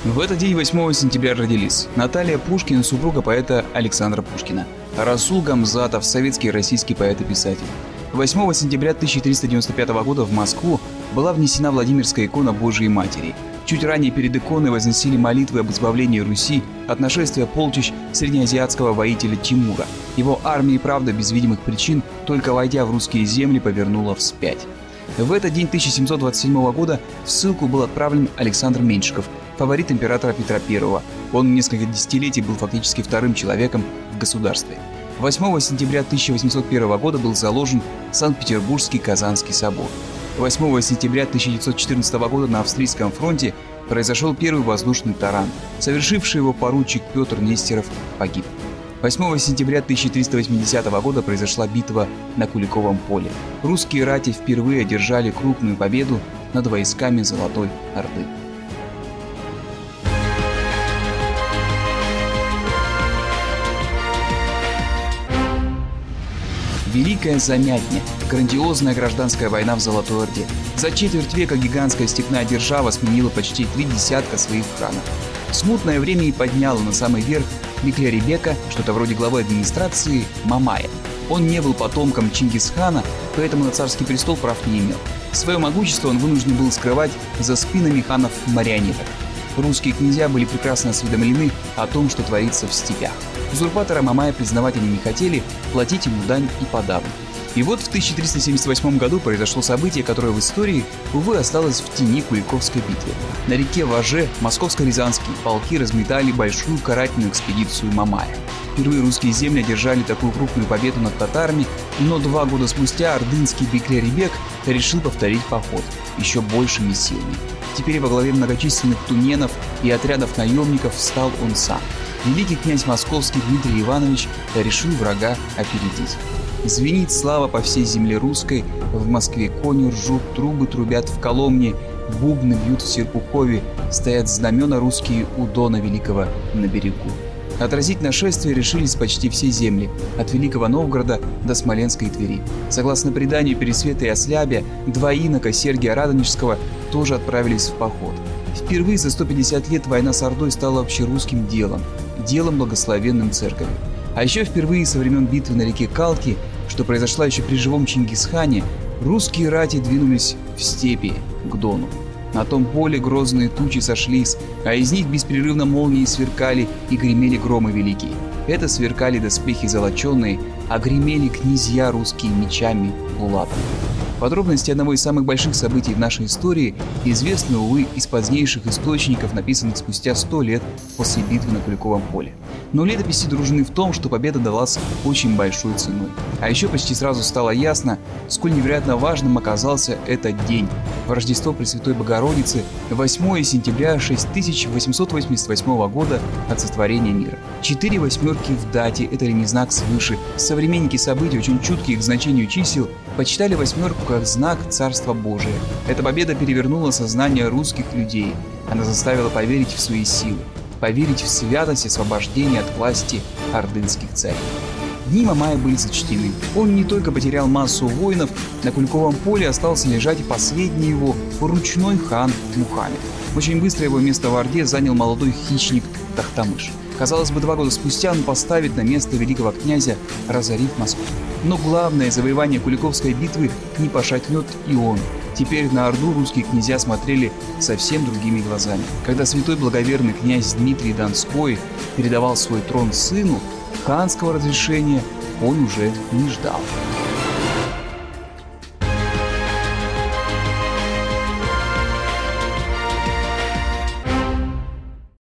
В этот день 8 сентября родились Наталья Пушкина, супруга поэта Александра Пушкина, Расул Гамзатов, советский и российский поэт и писатель. 8 сентября 1395 года в Москву была внесена Владимирская икона Божией Матери. Чуть ранее перед иконой возносили молитвы об избавлении Руси от нашествия полчищ среднеазиатского воителя Тимура. Его армия, правда, без видимых причин, только войдя в русские земли, повернула вспять. В этот день 1727 года в ссылку был отправлен Александр Меньшиков, фаворит императора Петра I. Он несколько десятилетий был фактически вторым человеком в государстве. 8 сентября 1801 года был заложен Санкт-Петербургский Казанский собор. 8 сентября 1914 года на Австрийском фронте произошел первый воздушный таран. Совершивший его поручик Петр Нестеров погиб. 8 сентября 1380 года произошла битва на Куликовом поле. Русские рати впервые одержали крупную победу над войсками Золотой Орды. Великая Замятня – грандиозная гражданская война в Золотой Орде. За четверть века гигантская степная держава сменила почти 3 десятка своих ханов. Смутное время и подняло на самый верх Беклярибека, что-то вроде главы администрации, Мамая. Он не был потомком Чингисхана, поэтому на царский престол прав не имел. Свое могущество он вынужден был скрывать за спинами ханов-марионеток. Русские князья были прекрасно осведомлены о том, что творится в степях. Узурпатора Мамая признавать они не хотели, платить ему дань и подавно. И вот в 1378 году произошло событие, которое в истории, увы, осталось в тени Куликовской битвы. На реке Важе московско-рязанские полки разметали большую карательную экспедицию Мамая. Впервые русские земли одержали такую крупную победу над татарами, но 2 года спустя ордынский Беклярибек решил повторить поход, еще большими силами. Теперь во главе многочисленных туненов и отрядов наемников встал он сам. Великий князь московский Дмитрий Иванович решил врага опередить. Звенит слава по всей земле русской, в Москве кони ржут, трубы трубят в Коломне, бубны бьют в Серпухове, стоят знамена русские у Дона Великого на берегу. Отразить нашествие решились почти все земли, от Великого Новгорода до Смоленской и Твери. Согласно преданию Пересвета и Ослябя, 2 инока Сергия Радонежского тоже отправились в поход. Впервые за 150 лет война с Ордой стала общерусским делом благословенным церковью. А еще впервые со времен битвы на реке Калки, что произошла еще при живом Чингисхане, русские рати двинулись в степи к Дону. На том поле грозные тучи сошлись, а из них беспрерывно молнии сверкали и гремели громы великие. Это сверкали доспехи золоченые, а гремели князья русские мечами булатами. Подробности одного из самых больших событий в нашей истории известны, увы, из позднейших источников, написанных спустя 100 лет после битвы на Куликовом поле. Но летописи дружны в том, что победа далась очень большой ценой. А еще почти сразу стало ясно, сколь невероятно важным оказался этот день. В Рождество Пресвятой Богородицы, 8 сентября 6888 года от сотворения мира. 4 восьмерки в дате – это ли не знак свыше. Современники событий, очень чуткие к значению чисел, почитали восьмерку как знак Царства Божия. Эта победа перевернула сознание русских людей. Она заставила поверить в свои силы, поверить в святость освобождения от власти ордынских царей. Дни Мамая были зачтены. Он не только потерял массу воинов, на Куликовом поле остался лежать и последний его ручной хан Мухаммед. Очень быстро его место в Орде занял молодой хищник Тохтамыш. Казалось бы, 2 года спустя он поставит на место великого князя, разорив Москву. Но главное завоевание Куликовской битвы не пошатнет и он. Теперь на Орду русские князья смотрели совсем другими глазами. Когда святой благоверный князь Дмитрий Донской передавал свой трон сыну, ханского разрешения он уже не ждал.